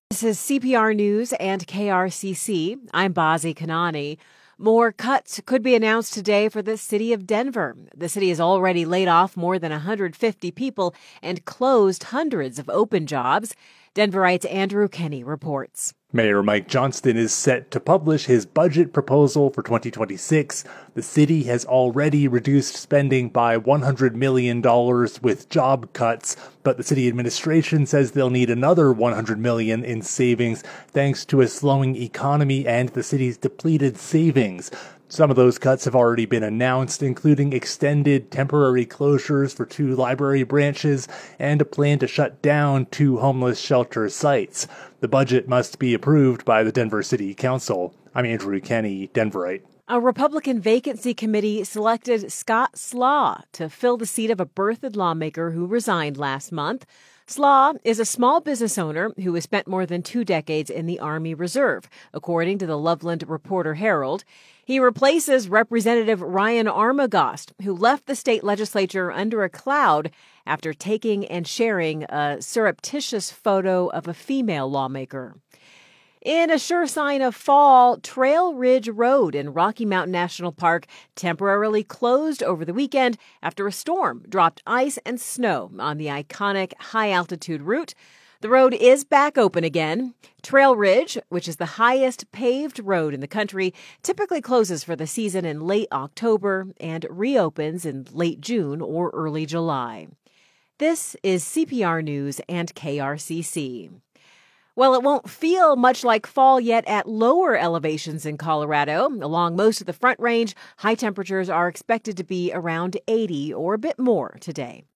This is CPR News and KRCC. I'm Bazi Kanani. More cuts could be announced today for the city of Denver. The city has already laid off more than 150 people and closed hundreds of open jobs. Denverite's Andrew Kenny reports. Mayor Mike Johnston is set to publish his budget proposal for 2026. The city has already reduced spending by $100 million with job cuts, but the city administration says they'll need another $100 million in savings thanks to a slowing economy and the city's depleted savings. Some of those cuts have already been announced, including extended temporary closures for 2 library branches and a plan to shut down 2 homeless shelter sites. The budget must be approved by the Denver City Council. I'm Andrew Kenny, Denverite. A Republican vacancy committee selected Scott Slaw to fill the seat of a Berthoud lawmaker who resigned last month. Slaw is a small business owner who has spent more than 2 decades in the Army Reserve, according to the Loveland Reporter-Herald. He replaces Representative Ryan Armagost, who left the state legislature under a cloud after taking and sharing a surreptitious photo of a female lawmaker. In a sure sign of fall, Trail Ridge Road in Rocky Mountain National Park temporarily closed over the weekend after a storm dropped ice and snow on the iconic high-altitude route. The road is back open again. Trail Ridge, which is the highest paved road in the country, typically closes for the season in late October and reopens in late June or early July. This is CPR News and KRCC. Well, it won't feel much like fall yet at lower elevations in Colorado. Along most of the Front Range, high temperatures are expected to be around 80 or a bit more today.